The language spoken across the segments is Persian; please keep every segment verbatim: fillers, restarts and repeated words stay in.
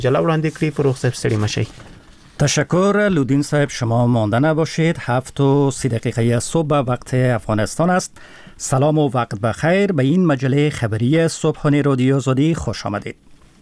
جلو وړاندې کړي. فروغ صاحب ستړي مشئ. تشکر لودین صاحب، شما مانده نباشید. هفت و سی دقیقه صبح وقت افغانستان است. سلام و وقت بخیر. به این مجله خبری صبحانه رادیو آزادی خوش آمدید.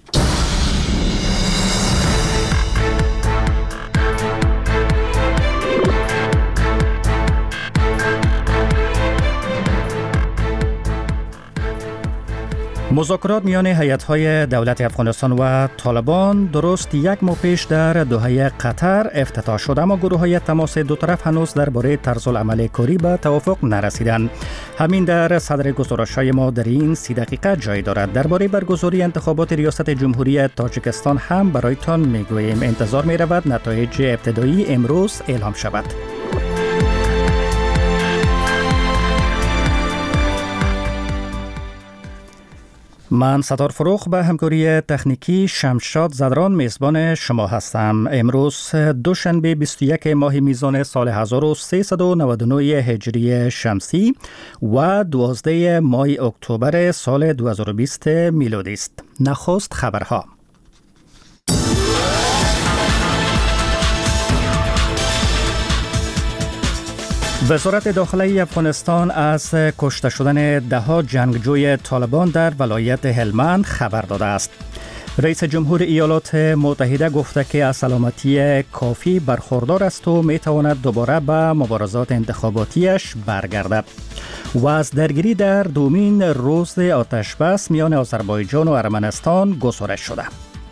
مذاکرات میان هیئت‌های دولت افغانستان و طالبان درست یک ماه پیش در دوحه قطر افتتاح شد، اما گروه‌های تماس دو طرف هنوز درباره طرزالعمل کاری به توافق نرسیدند. همین در صدر گزارش‌های ما در این سی دقیقه جای دارد. درباره برگزاری انتخابات ریاست جمهوری تاجیکستان هم برایتان میگوییم. انتظار می‌رود نتایج ابتدایی امروز اعلام شود. من ستار فروغ به همکاری تکنیکی شمشاد زدران میزبان شما هستم. امروز دوشنبه بیست و یک ماه میزان سال هزار و سیصد و نود و نه هجری شمسی و دوازده ماه اکتبر سال دو هزار و بیست میلادی است. نخست خبرها. وزارت داخلی افغانستان از کشته شدن ده‌ها جنگجوی طالبان در ولایت هلمند خبر داده است. رئیس جمهور ایالات متحده گفته که از سلامتی کافی برخوردار است و میتواند دوباره به مبارزات انتخاباتیش برگردد. و از درگیری در دومین روز آتش بس میان آذربایجان و ارمنستان گزارش شده.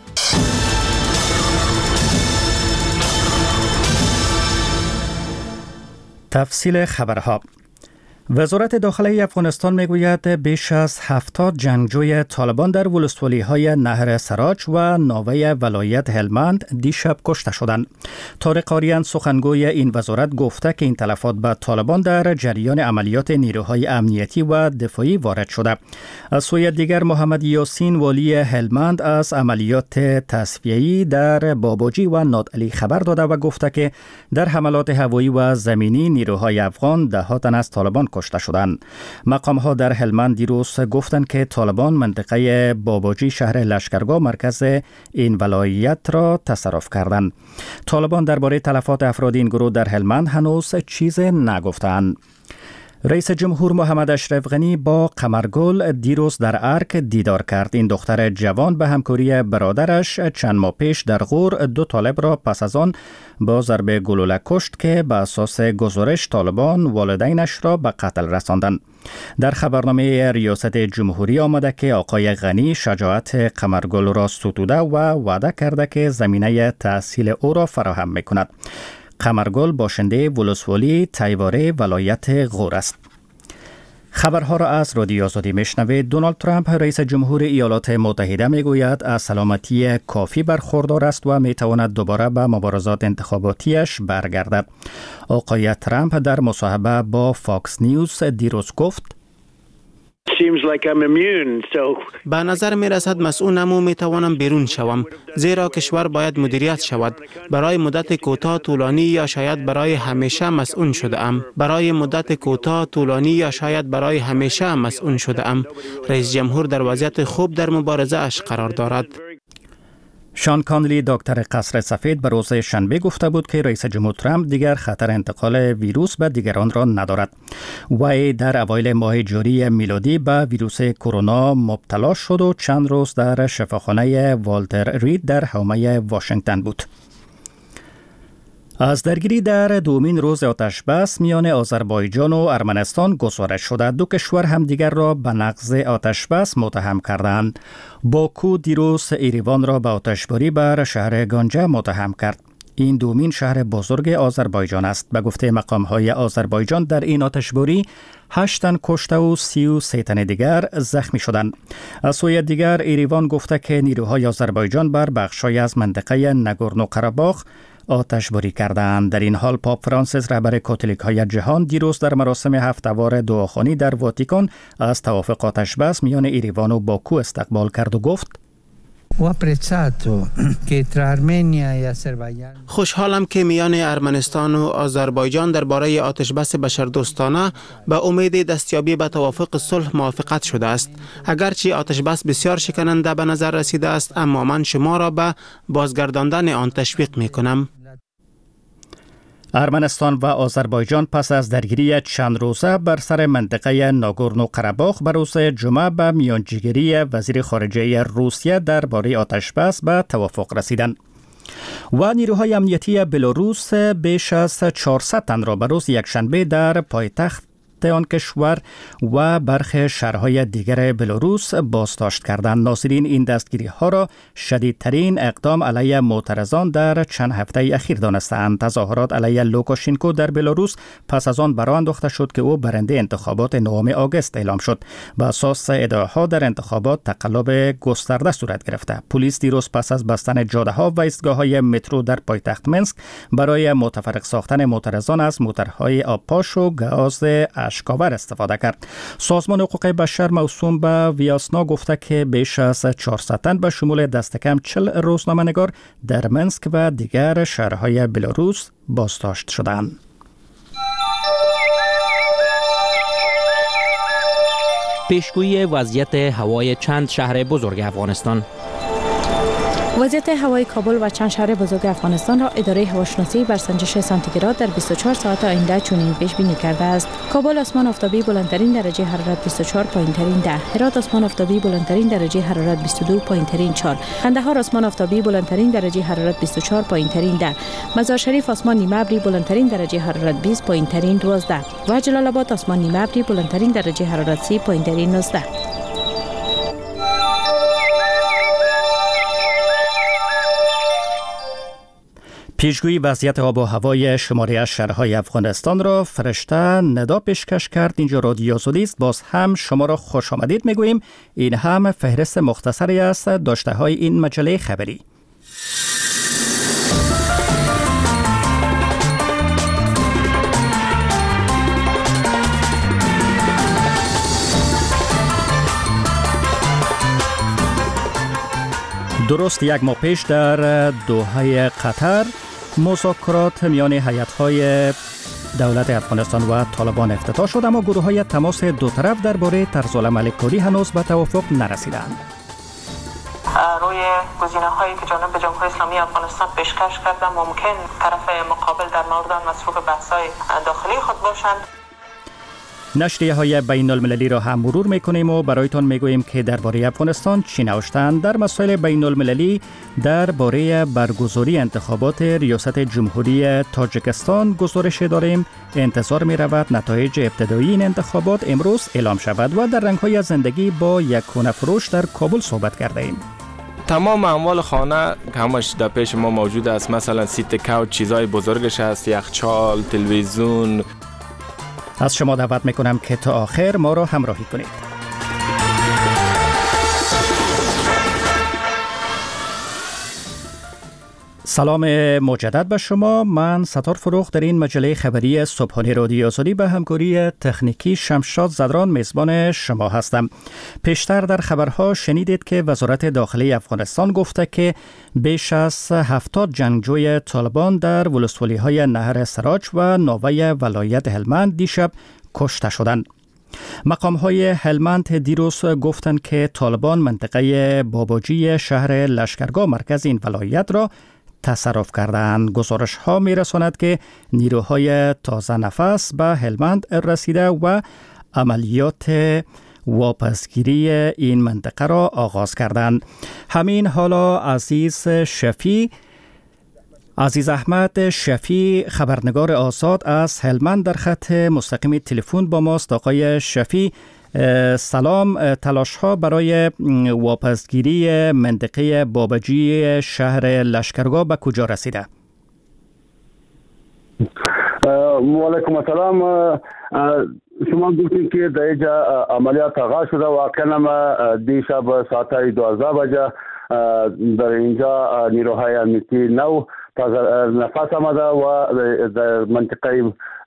تفصیل خبرها. وزارت داخلی افغانستان میگوید بیش از هفتاد جنگجوی طالبان در ولسوالی‌های نهر سراج و ناوه ولایت هلمند دیشب کشته شدند. طارق آریان سخنگوی این وزارت گفته که این تلفات به طالبان در جریان عملیات نیروهای امنیتی و دفاعی وارد شده. از سوی دیگر محمد یاسین والی هلمند از عملیات تصفیه‌ای در باباجی و نادعلی خبر داده و گفته که در حملات هوایی و زمینی نیروهای افغان ده تن از طالبان کشته شدند. مقام‌ها در هلمند دیروز گفتند که طالبان منطقه باباجی شهر لشکرگاه مرکز این ولایت را تصرف کردند. طالبان درباره تلفات افراد این گروه در هلمند هنوز چیز نگفتند. رئیس جمهور محمد اشرف غنی با قمرگل دیروز در ارک دیدار کرد. این دختر جوان به همکاری برادرش چند ماه پیش در غور دو طالب را پس از آن با ضرب گلوله کشت که به اساس گزارش طالبان والدینش را به قتل رساندند. در خبرنامه ریاست جمهوری آمده که آقای غنی شجاعت قمرگل را ستوده و وعده کرده که زمینه تحصیل او را فراهم می‌کند. قمرگل باشنده ولسوالی تیواره ولایت غور است. خبرها را از رادیو آزادی میشنوید. دونالد ترامپ رئیس جمهور ایالات متحده میگوید از سلامتی کافی برخوردار است و میتواند دوباره به مبارزات انتخاباتیش برگردد. آقای ترامپ در مصاحبه با فاکس نیوز دیروز گفت: به نظر می رسد مسئولم و می توانم بیرون شوم، زیرا کشور باید مدیریت شود. برای مدت کوتاه، طولانی یا شاید برای همیشه مسئول شده ام. برای مدت کوتاه، طولانی یا شاید برای همیشه مسئول شده ام. رئیس جمهور در وضعیت خوب در مبارزه اش قرار دارد. شان کانلی دکتر قصر سفید به روز شنبه گفته بود که رئیس جمهور ترامپ دیگر خطر انتقال ویروس به دیگران را ندارد. وی در اوایل ماه جاری میلادی به ویروس کرونا مبتلا شد و چند روز در شفاخانه والتر رید در حومه واشنگتن بود. از درگیری در دومین روز آتش بس میان آذربایجان و ارمنستان گزارش شده. دو کشور همدیگر را به نقض آتش بس متهم کردند. باکو دیروز ایروان را به آتشباری بر شهر گانجه متهم کرد. این دومین شهر بزرگ آذربایجان است. به گفته مقام‌های آذربایجان در این آتشباری هشت تن کشته و سی و سه تن دیگر زخمی شدند. از سوی دیگر ایروان گفته که نیروهای آذربایجان بر بخش‌های از منطقه نگورنو قره‌باخ آتشباری کردند. در این حال پاپ فرانسیس رهبر کاتولیک‌های جهان دیروز در مراسم هفته‌وار دعاخوانی در واتیکان از توافق آتش‌بس میان ایروان و باکو استقبال کرد و گفت: خوشحالم که میان ارمنستان و آذربایجان درباره آتشبس بشردوستانه به امید دستیابی به توافق صلح موافقت شده است. اگرچه آتشبس بسیار شکننده به نظر رسیده است، اما من شما را به بازگرداندن آن تشویق می کنم. ارمنستان و آذربایجان پس از درگیری چند روزه بر سر منطقه ناگورنو قره‌باخ به روز جمعه به میانجیگری وزیر خارجه روسیه درباره آتشبس به توافق رسیدند. و نیروهای امنیتی بلاروس بیش از چهارصد تن را به روز یکشنبه در پایتخت آن کشور و برخی شهرهای دیگر بلاروس بازداشت کردند. ناظرین این دستگیری ها را شدیدترین اقدام علیه معترضان در چند هفته اخیر دانستند. تظاهرات علیه لوکاشنکو در بلاروس پس از آن برآ انداخته شد که او برنده انتخابات نهم آگوست اعلام شد. بر اساس ادعاها در انتخابات تقلب گسترده صورت گرفته. پلیس دیروز پس از بستن جاده ها و ایستگاه های مترو در پایتخت منسک برای متفرق ساختن معترضان از موتورهای آبپاش و گاز اشکاور استفاده کرد. سازمان حقوق بشر موسوم به ویاسنا گفته که بیش از چهارصد تن به شمول دست کم چهل روزنامه‌نگار در منسک و دیگر شهرهای بلاروس بازداشت شدند. پیشگویی وضعیت هوای چند شهر بزرگ افغانستان. وضعیت هوای کابل و چند شهر بزرگ افغانستان را اداره هواشناسی بر سنجش سانتیگراد در بیست و چهار ساعت آینده چنین پیش بینی کرده است. کابل آسمان آفتابی بلندترین درجه حرارت بیست و چهار پایینترین ده، هرات آسمان آفتابی بلندترین درجه حرارت بیست و دو پایینترین چهار، قندهار آسمان آفتابی بلندترین درجه حرارت بیست و چهار پایینترین ده، مزار شریف آسمان نیمه ابری بلندترین درجه حرارت بیست پایینترین دوازده و جلال آباد آسمان نیمه ابری بلندترین درجه حرارت سی پایینترین نوزده. پیشگویی وضعیت آب و هوای شماره از شهرهای افغانستان را فرشته ندا پیشکش کرد. اینجا رادیو آزادی است. باز هم شما را خوش آمدید میگوییم. این هم فهرست مختصری است داشته های این مجله خبری. درست یک ماه پیش در دوحه قطر مذاکرات میان هیئت‌های دولت افغانستان و طالبان افتتاح شد، اما گروه‌های تماس دو طرف درباره طرزالعمل کاری هنوز به توافق نرسیدند. روی گزینه‌هایی که جانب جمهوری اسلامی افغانستان پیشکش کرده ممکن طرف مقابل در مورد آن مصروف بحث‌های داخلی خود باشند. نشریه های بین المللی را هم مرور میکنیم و برایتان میگوییم که درباره افغانستان چی نوشتند. در مسائل بین المللی درباره برگزاری انتخابات ریاست جمهوری تاجیکستان گزارش داریم. انتظار می رود نتایج ابتدایی این انتخابات امروز اعلام شود و در رنگ های زندگی با یک خانه فروش در کابل صحبت کرده ایم. تمام اموال خانه همش در پیش ما موجود است، مثلا سیت کوچ، چیزای بزرگش هست، یخچال، تلویزیون. از شما دعوت میکنم که تا آخر ما را همراهی کنید. سلام مجدد به شما. من ستار فروخ در این مجله خبری صبحانه رادیو آزادی به همکاری تکنیکی شمشاد زدران میزبان شما هستم. پیشتر در خبرها شنیدید که وزارت داخلی افغانستان گفته که بیش از هفتاد جنگجوی طالبان در ولسوالی‌های نهر سراج و ناوه ولایت هلمند دیشب کشته شدند. مقام‌های هلمند دیروز گفتند که طالبان منطقه باباجی شهر لشکرگاه مرکز این ولایت را تصرف کردند. گزارش ها می رساند که نیروهای تازه نفس به هلمند رسیده و عملیات واپسگیری این منطقه را آغاز کردند. همین حالا عزیز شفی عزیز احمد شفی خبرنگار آزاد از هلمند در خط مستقیم تلفن با ماست. آقای شفی سلام، تلاش ها برای واپسگیری منطقه باباجی شهر لشکرگاه به کجا رسیده؟ و علیکم السلام. شما گفتید که در اینجا عملیات آغاز شده. واقعا دیشب ساعت دوازده بجه در اینجا نیروهای امنیتی نو تازه نفس آمده و در منطقه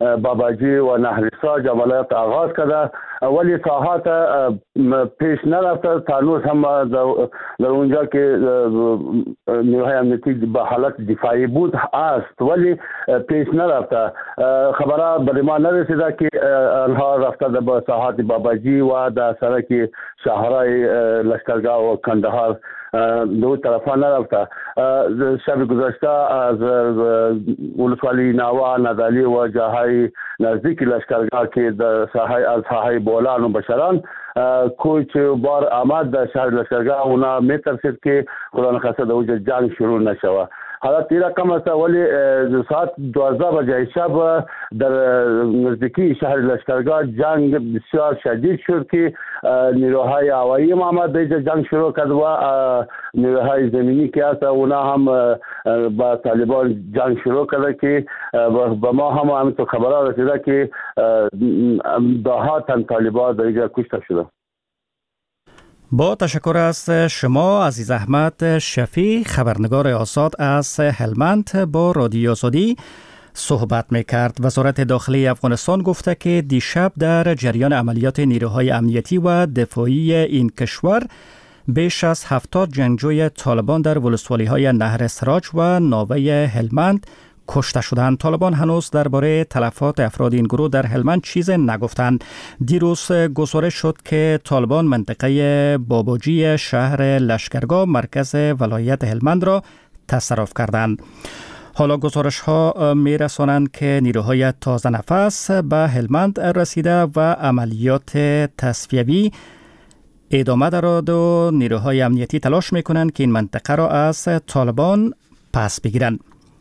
باباجی و نهر سراج عملیات آغاز کرده، ولی ساحات پیش نرفته. تانوس هم در اونجا که نیروهای امنیتی به حالت دفاعی بود است ولی پیش نرفته. خبرها به ما نرسیده که آنها رفته به ساحات باباجی و در سرک شهرهای لشکرگاه و کندهار دو طرفا نرفته. شب گذشته از ولسوالی ناوا، نادالی و جاهای نزدیک لشکرگاه که در ساحه از ساحه بولان و بشران کوچ بار آمد در شهر لشکرگاه، اونا میترسید که خدا نخواسته در اونجا جنگ شروع نشود. حالا تیرا کم است، ولی ساعت دوازده بجه شب در نزدیکی شهر لشکرگاه جنگ بسیار شدید شد که نیروهای هوایی ما آمد دیجا جنگ شروع کرد و نیروهای زمینی که هست اونا هم با طالبان جنگ شروع کرده که با ما هم همینطور خبرها رسیده که دهها تن طالبان دیجا کشته شده. با تشکر از شما عزیز احمد شفیع، خبرنگار آزاد از هلمند با رادیو آزادی صحبت میکرد. وزارت داخلی افغانستان گفته که دیشب در جریان عملیات نیروهای امنیتی و دفاعی این کشور بیش از هفتاد جنگجوی طالبان در ولسوالی‌های نهر سراج و ناوه هلمند کشته شدند. طالبان هنوز درباره تلفات افراد این گروه در هلمند چیز نگفتند. دیروز گزارش شد که طالبان منطقه باباجی شهر لشکرگاه مرکز ولایت هلمند را تصرف کردند. حالا گزارش ها می رسانند که نیروهای تازه نفس به هلمند رسیده و عملیات تصفیوی ادامه دارد و نیروهای امنیتی تلاش می کنند که این منطقه را از طالبان پس بگیرند.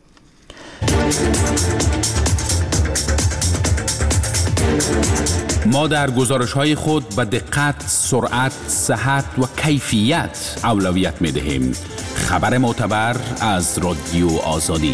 ما در گزارش‌های خود به دقت، سرعت، صحت و کیفیت اولویت می‌دهیم. خبر معتبر از رادیو آزادی.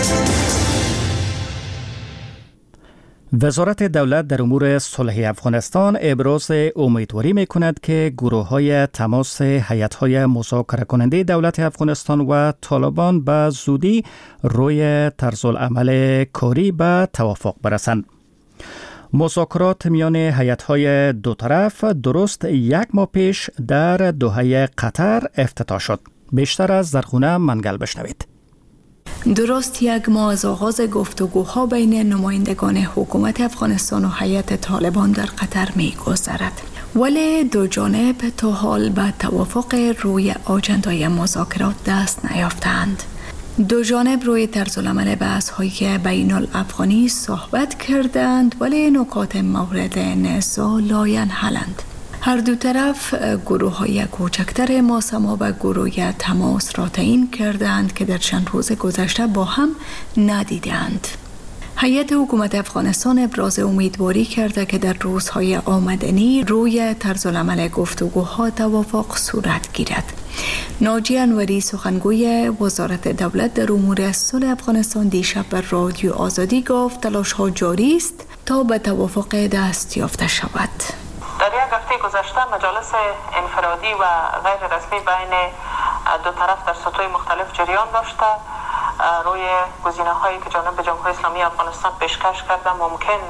وزارت دولت در امور صلح افغانستان ابراز امیدواری می‌کند که گروه‌های تماس هیئت‌های مذاکره کننده دولت افغانستان و طالبان به زودی روی طرزالعمل کاری به توافق برسند. مذاکرات میان هیئت‌های دو طرف درست یک ماه پیش در دوحه قطر افتتاح شد. بیشتر از زرخونه منگل بشنوید. درست یک ماه از آغاز گفتگوها بین نمایندگان حکومت افغانستان و هیئت طالبان در قطر می‌گذرد، ولی دو جانب تا حال به توافق روی آجندای مذاکرات دست نیافتند. دو جانب روی طرزالعمل بحث‌های بین الافغانی صحبت کردند، ولی نکات مورد نزاع لاینحلند. هر دو طرف گروه‌های کوچکتر ماسما و گروه تماس را تعیین کردند که در چند روز گذشته با هم ندیدند. هیئت حکومت افغانستان ابراز امیدواری کرده که در روزهای آمدنی روی طرزالعمل گفتگوها توافق صورت گیرد. ناجی انوری سخنگوی وزارت دولت در امور صلح افغانستان دیشب بر رادیو آزادی گفت تلاش‌ها جاری است تا به توافق دست یافته شود. در یک هفته گذشته مجالس انفرادی و غیر رسمی بین دو طرف در سطوح مختلف جریان داشته. روی گزینه‌هایی که جانب جمهوری اسلامی افغانستان پیشکش کرده ممکن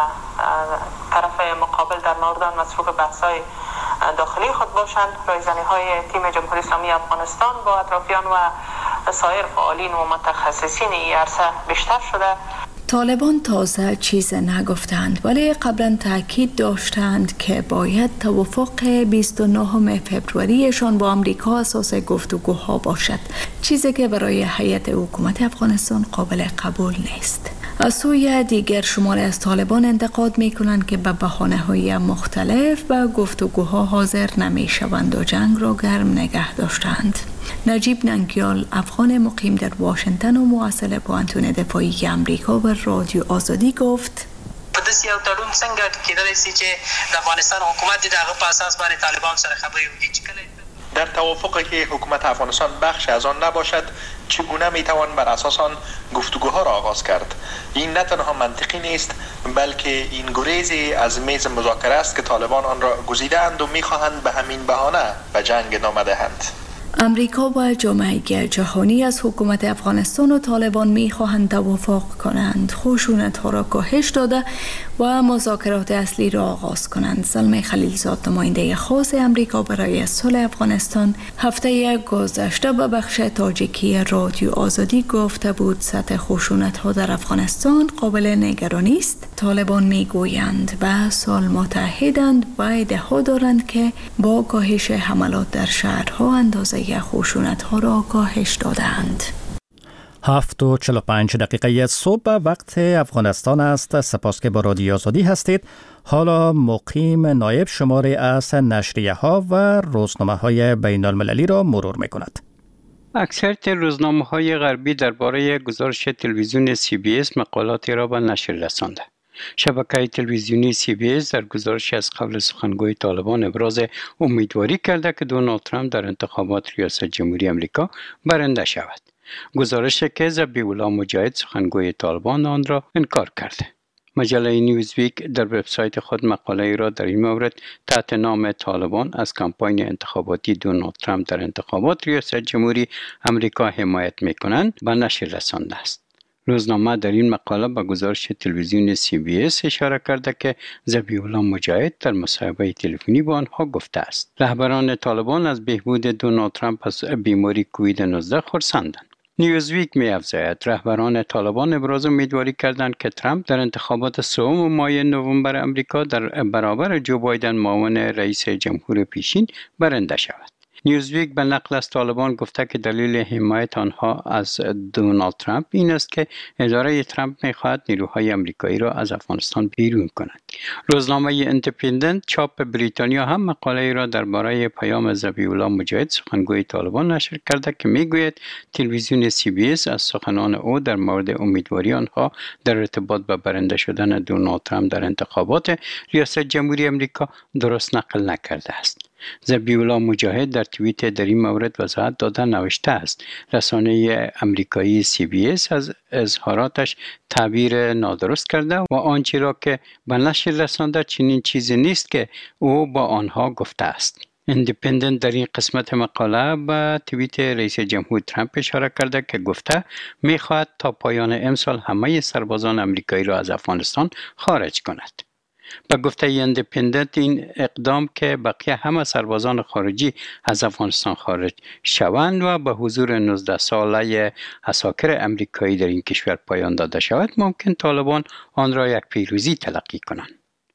طرف مقابل در مورد آن مصروف بحث‌های داخلی خود باشند. رایزنی‌های تیم جمهوری اسلامی افغانستان با اطرافیان و سایر فعالین و متخصصین این عرصه بیشتر شده. طالبان تازه چیز نگفتند، ولی قبلا تاکید داشتند که باید توافق بیست و نهم فوریه‌شان با آمریکا اساس گفتگوها باشد، چیزی که برای هیئت حکومت افغانستان قابل قبول نیست. از سوی دیگر شماری از طالبان انتقاد می کنند که به بهانه‌های مختلف به گفتگوها حاضر نمی شوند و جنگ را گرم نگه داشتند. نجیب ننگیال افغان مقیم در واشنگتن و مواصل پوهنتون دفاعی امریکا و رادیو آزادی گفت په داسې یو تړون څنګه کېدلی سي چې د افغانستان حکومت د هغه په اساس باندې طالبان سره خبرې وکړي چې کله در توافقی که حکومت افغانستان بخش از آن نباشد چگونه میتوان بر اساس آن گفتگوها را آغاز کرد؟ این نه تنها منطقی نیست بلکه این گریزی از میز مذاکره است که طالبان آن را گزیده‌اند و میخواهند به همین بهانه به جنگ ادامه دهند. امریکا و جامعه جهانی از حکومت افغانستان و طالبان می‌خواهند توافق کنند، خشونت‌ها را کاهش داده و مذاکرات اصلی را آغاز کنند. زلمه خلیلزاد، نماینده خاص امریکا برای صلح افغانستان، هفته گذشته به بخش تاجیکی رادیو آزادی گفته بود سطح خشونت‌ها در افغانستان قابل نگرانی است. طالبان می‌گویند به سال متحدند و ادعا دارند که با کاهش حملات در شهرها اندازه خشونت‌ها را کاهش دادند. هفت و چل و پنج دقیقه صبح وقت افغانستان است. سپاس که با رادیو آزادی هستید. حالا مقیم نایب شماره از نشریه ها و روزنامه های بین المللی را مرور می کند. اکثریت روزنامه های غربی درباره گزارش تلویزیون سی بی اس مقالاتی را به نشر رسانده. شبکه تلویزیونی سی بی اس در گزارش از قبل سخنگوی طالبان ابراز امیدواری کرده که دونالد ترامپ در انتخابات ریاست جمهوری آمریکا برنده شود. گزارش که ذبیح الله مجاهد سخنگوی طالبان آن را انکار کرده. مجله نیوزویک در وبسایت خود مقاله را در این مورد تحت نام طالبان از کمپاین انتخاباتی دونالد ترامپ در انتخابات ریاست جمهوری آمریکا حمایت می‌کنند به نشر رسانده است. روزنامه در این مقاله به گزارش تلویزیون سی بی اس اشاره کرده که ذبیح الله مجاهد در مصاحبه تلفنی با آنها گفته است رهبران طالبان از بهبود دونالد ترامپ از بیماری کووید نوزده خرسندند. نیوزویک می افزاید رهبران طالبان ابراز امیدواری کردند که ترامپ در انتخابات سوم ماه نوامبر آمریکا در برابر جو بایدن معاون رئیس جمهور پیشین برنده شود. نیوزویک به نقل از طالبان گفته که دلیل حمایت آنها از دونالد ترامپ این است که اداره ترامپ می‌خواهد نیروهای آمریکایی را از افغانستان بیرون کند. روزنامه ایندیپندنت چاپ بریتانیا هم مقاله را درباره پیام ذبیح الله مجاهد سخنگوی طالبان نشر کرده که میگوید تلویزیون سی بی اس از سخنان او در مورد امیدواری آنها در ارتباط با برنده شدن دونالد ترامپ در انتخابات ریاست جمهوری آمریکا درست نقل نکرده است. ذبیح الله مجاهد در توییت در این مورد وضاحت داده نوشته است رسانه امریکایی سی بی اس از اظهاراتش تعبیر نادرست کرده و آنچه را که به نشر رسانده چنین چیزی نیست که او با آنها گفته است. ایندیپندنت در این قسمت مقاله به توییت رئیس جمهور ترامپ اشاره کرده که گفته می‌خواهد تا پایان امسال همه سربازان امریکایی را از افغانستان خارج کند. به گفته ایندیپندنت این اقدام که بقیه همه سربازان خارجی از افغانستان خارج شوند و به حضور نوزده ساله عساکر امریکایی در این کشور پایان داده شود ممکن طالبان آن را یک پیروزی تلقی کنند.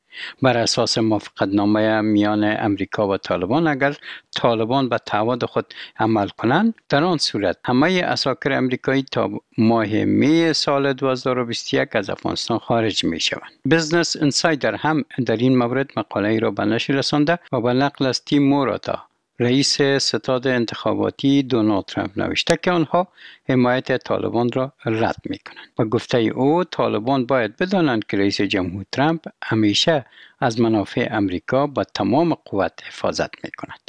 بر اساس موافقتنامه میان امریکا و طالبان اگر طالبان به تعهد خود عمل کنند در آن صورت همه عساکر امریکایی تا ماه می سال دو هزار و بیست و یک از افغانستان خارج می شوند. بیزنس انسایدر هم در این مورد مقاله را به نشر رسانده و به نقل از تیم موراتا رئیس ستاد انتخاباتی دونالد ترامپ نوشته که آنها حمایت طالبان را رد می کنند. و گفته او طالبان باید بدانند که رئیس جمهور ترامپ همیشه از منافع امریکا با تمام قوت حفاظت می کند.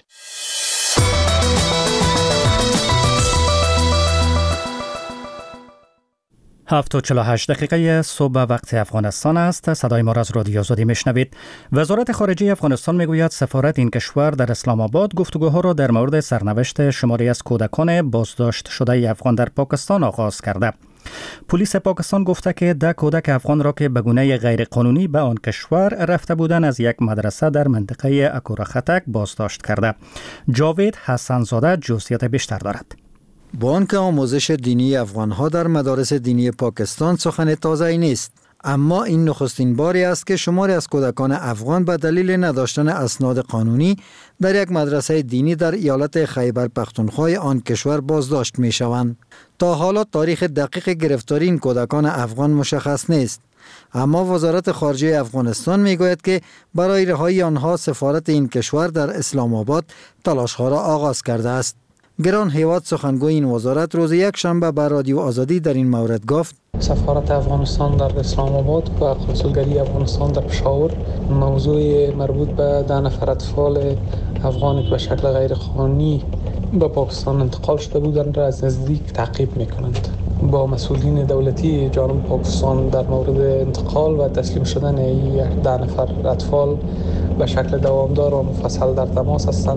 هفت و چل و هشت دقیقه صبح وقت افغانستان است. صدای ما را از رادیو آزادی میشنوید. وزارت خارجه افغانستان میگوید سفارت این کشور در اسلام آباد گفتگوها را در مورد سرنوشت شماری از کودکان بازداشت شده افغان در پاکستان آغاز کرده. پلیس پاکستان گفته که ده کودک افغان را که به گونه غیر قانونی به آن کشور رفته بودند از یک مدرسه در منطقه اکورا خطک بازداشت کرده. جاوید حسنزاده جزئیات بیشتر دارد. با آنکه آموزش دینی افغانها در مدارس دینی پاکستان سخن تازه‌ای نیست، اما این نخستین باری است که شماری از کودکان افغان به دلیل نداشتن اسناد قانونی در یک مدرسه دینی در ایالت خیبر پختونخوا آن کشور بازداشت می شوند. تا حالا تاریخ دقیق گرفتاری این کودکان افغان مشخص نیست، اما وزارت خارجه افغانستان می گوید که برای رهایی آنها سفارت این کشور در اسلام آباد تلاش‌ها را آغاز کرده است. گران هیواد سخنگوی این وزارت روز یک شنبه به رادیو آزادی در این مورد گفت سفارت افغانستان در اسلام آباد و کنسولگری افغانستان در پشاور موضوع مربوط به ده نفر اطفال افغانی که به شکل غیر قانونی به پاکستان انتقال شده بودند را از نزدیک تعقیب می‌کنند. با مسئولین دولتی جانب پاکستان در مورد انتقال و تسلیم شدن این ده نفر اطفال به شکل دوامدار و مفصل در تماس هستند.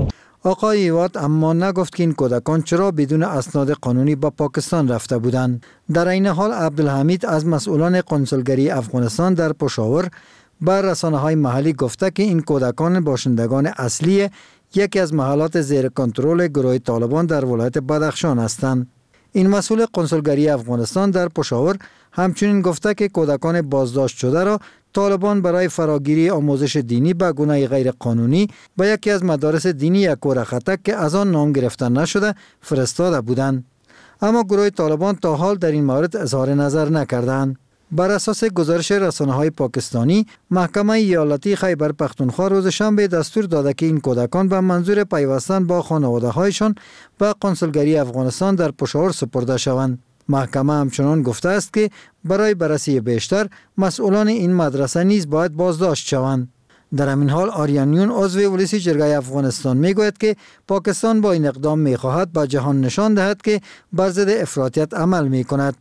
آقای هیوات اما نگفت که این کودکان چرا بدون اسناد قانونی به پاکستان رفته بودند. در این حال عبدالحمید از مسئولان قنسولگری افغانستان در پشاور بر رسانه‌های محلی گفته که این کودکان باشندگان اصلی یکی از محلات زیر کنترل گروه طالبان در ولایت بدخشان هستند. این مسئول قنسولگری افغانستان در پشاور همچنین گفته که کودکان بازداشت شده را طالبان برای فراگیری آموزش دینی به گونه غیر قانونی به یکی از مدارس دینی یکور خطک که از آن نام گرفته نشده فرستاده بودند. اما گروه طالبان تا حال در این مورد اظهار نظر نکردند. بر اساس گزارش رسانه‌های پاکستانی، محکمه ایالتی خیبر پختونخوا روز شنبه دستور داده که این کودکان به منظور پیوستن با خانواده‌هایشان به قنسولگری افغانستان در پشاور سپرده شوند. محکمه همچنان گفته است که برای بررسی بیشتر مسئولان این مدرسه نیز باید بازداشت شوند. در همین حال آریانیون عضو ولسی جرگه افغانستان میگوید که پاکستان با این اقدام میخواهد به جهان نشان دهد که بر ضد افراطیت عمل میکند.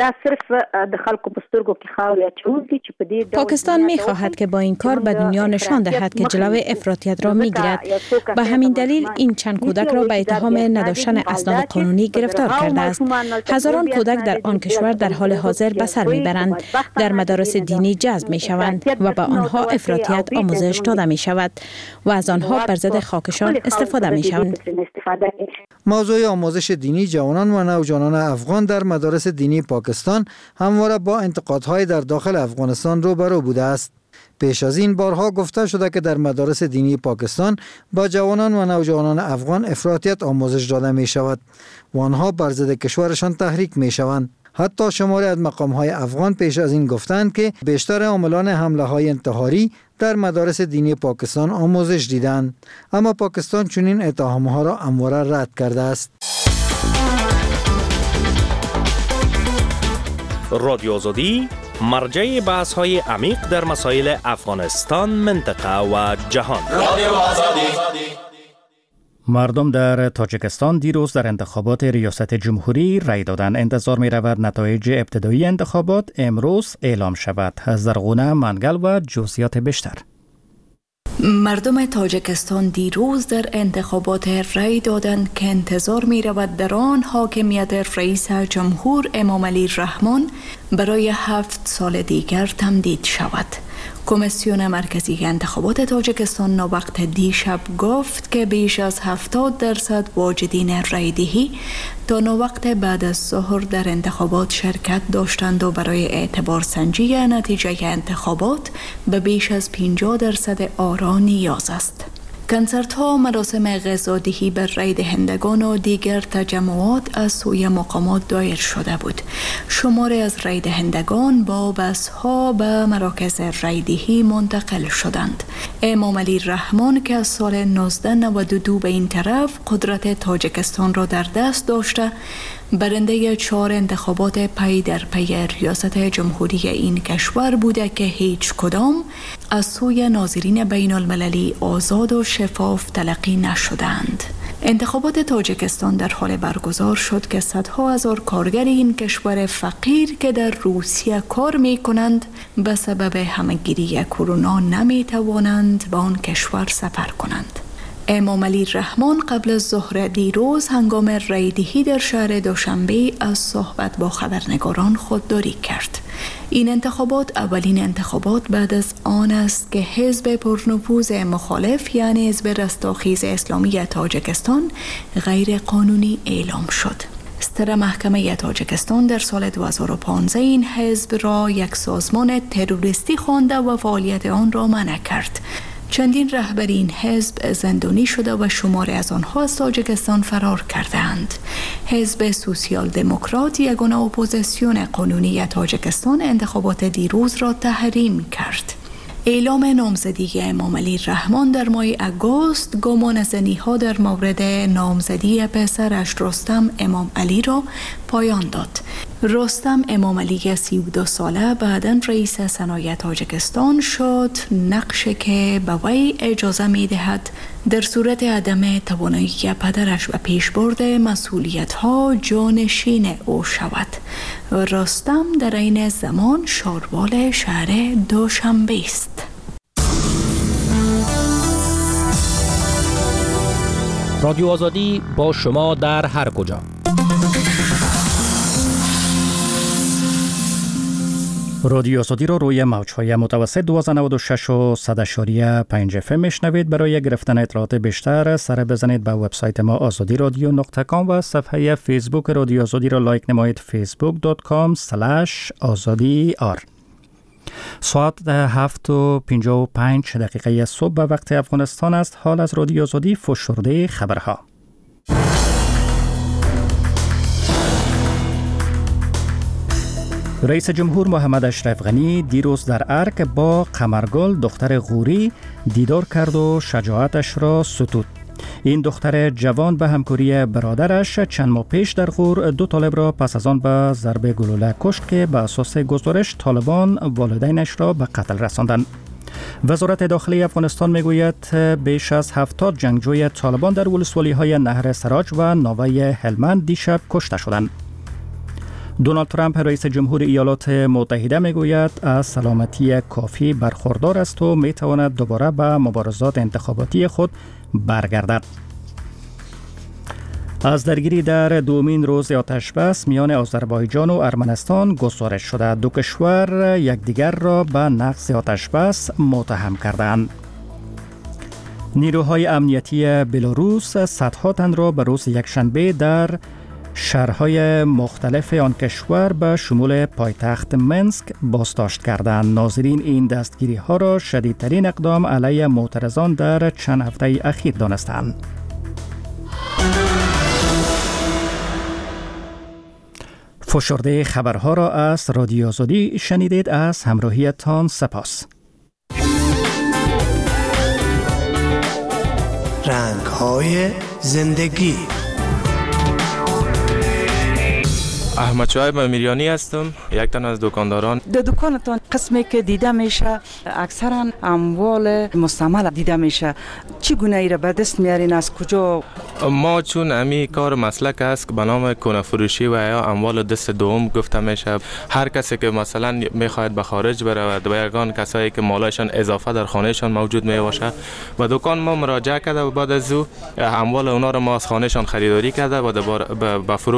پاکستان می خواهد که با این کار به دنیا نشان دهد که جلوی افراطیت را می گیرد. به همین دلیل این چند کودک را به اتهام نداشتن اسناد قانونی گرفتار کرده است. هزاران کودک در آن کشور در حال حاضر به سر می برند، در مدارس دینی جذب می شوند و به آنها افراطیت آموزش داده می شود و از آنها بر ضد خاکشان استفاده می شوند. موضوع آموزش دینی جوانان و نوجوانان افغان در مدارس دینی پاکستان همواره با انتقادهای در داخل افغانستان روبرو بوده است. پیش از این بارها گفته شده که در مدارس دینی پاکستان با جوانان و نوجوانان افغان افراطیت آموزش داده می شود و آنها بر ضد کشورشان تحریک می شوند. حتی شماری از مقام‌های افغان پیش از این گفتند که بیشتر عاملان حمله‌های انتحاری در مدارس دینی پاکستان آموزش دیدند، اما پاکستان چنین اتهام‌ها را همواره رد کرده است. رادیو آزادی مرجع بحث‌های عمیق در مسائل افغانستان، منطقه و جهان. رادیو آزادی. مردم در تاجیکستان دیروز در انتخابات ریاست جمهوری رای دادند. انتظار می رود نتایج ابتدایی انتخابات امروز اعلام شود. زرغونه منگل و جزئیات بیشتر. مردم تاجیکستان دیروز در انتخابات رای دادند که انتظار می رود در آن حاکمیت رئیس جمهور امام علی رحمان برای هفت سال دیگر تمدید شود. کمیسیون مرکزی انتخابات تاجیکستان ناوقت دیشب گفت که بیش از هفتاد درصد واجدین رایدهی تا ناوقت بعد از ظهر در انتخابات شرکت داشتند و برای اعتبار سنجی نتیجه انتخابات به بیش از پنجاه درصد آرا نیاز است. کنسرت ها، مراسم غذادهی بر رای دهندگان و دیگر تجمعات از سوی مقامات دایر شده بود. شماری از رای دهندگان با بس ها به مراکز رای دهی منتقل شدند. امام علی رحمان که از سال نوزده نود و دو به این طرف قدرت تاجیکستان را در دست داشته، برنده چهار انتخابات پی در پی ریاست جمهوری این کشور بوده که هیچ کدام از سوی ناظرین بین المللی آزاد و شفاف تلقی نشدند. انتخابات تاجیکستان در حال برگزار شد که صدها هزار کارگر این کشور فقیر که در روسیه کار می کنند به سبب همهگیری کرونا نمی توانند به آن کشور سفر کنند. امام علی رحمان قبل از ظهر دیروز هنگام رایدهی در شهر دوشنبه از صحبت با خبرنگاران خودداری کرد. این انتخابات اولین انتخابات بعد از آن است که حزب پرنفوذ مخالف یعنی حزب رستاخیز اسلامی تاجیکستان غیر قانونی اعلام شد. ستر محکمه تاجیکستان در سال دو هزار و پانزده این حزب را یک سازمان تروریستی خوانده و فعالیت آن را منع کرد. چندین رهبر این حزب زندانی شده و شماری از آنها از تاجیکستان فرار کردند. حزب سوسیال دموکرات، یگانه اپوزیسیون قانونی تاجیکستان، انتخابات دیروز را تحریم کرد. اعلام نامزدی امام علی رحمان در ماه اگوست گمانه‌زنی ها در مورد نامزدی پسرش رستم امام علی را پایان داد. رستم امام علی سی و دو ساله بعداً رئیس صنایع تاجیکستان شد، نقشی که به وی اجازه می دهد در صورت عدم توانایی پدرش و پیشبرد مسئولیت ها جانشین او شود. رستم در این زمان شاروال شهر دوشنبه است. رادیو آزادی با شما در هر کجا. رادیو آزادی را روی موج‌های متوسط دویست و نود و شش و صد و پنج اف ام میشنوید. برای گرفتن اطلاعات بیشتر سر بزنید به وبسایت ما آزادی رادیو نقطه کام و صفحه فیسبوک رادیو آزادی را لایک نمایید فیسبوک دات کام اسلش آزادی آر. ساعت هفت و پنجاه و پنج دقیقه صبح به وقت افغانستان است. حال از رادیو آزادی فشرده خبرها. رئیس جمهور محمد اشرف غنی دیروز در ارک با قمرگل دختر غوری دیدار کرد و شجاعتش را ستود. این دختر جوان به همکاری برادرش چند ماه پیش در غور دو طالب را پس از آن به ضرب گلوله کشت که به اساس گزارش طالبان والدینش را به قتل رساندند. وزارت داخلی افغانستان میگوید بیش از هفتاد جنگجوی طالبان در ولسوالی‌های نهر سراج و ناوه هلمند دیشب کشته شدند. دونالد ترامپ رئیس جمهور ایالات متحده میگوید از سلامتی کافی برخوردار است و میتواند دوباره به مبارزات انتخاباتی خود برگردد. از درگیری در دومین روز آتش بس میان آذربایجان و ارمنستان گزارش شده. دو کشور یکدیگر را به نقض آتش بس متهم کردند. نیروهای امنیتی بلاروس صدها تن را به روز یکشنبه در شهرهای مختلف آن کشور به شمول پایتخت منسک بازداشت کردند. ناظرین این دستگیری ها را شدیدترین اقدام علیه معترضان در چند هفته اخیر دانستند. فشرده خبرها را از رادیو آزادی شنیدید. از همراهیتان سپاس. رنگ‌های زندگی. احمد شعیب میریانی هستم، یک تن از دکانداران. در دکانتان قسمی که دیده میشه اکثرا اموال مستعمل دیده میشه، چگونه ای را به دست میارین؟ از کجا؟ ما چون امی کار مسلک است به نام کنه فروشی و یا اموال دست دوم گفته میشه، هر کسی که مثلا میخواهد به خارج برود و یگان کسایی که مالشان اضافه در خانهشان موجود میباشه و دکان ما مراجعه کرده و بعد از او اموال اونا را ما از خانهشان خریداری کرده و به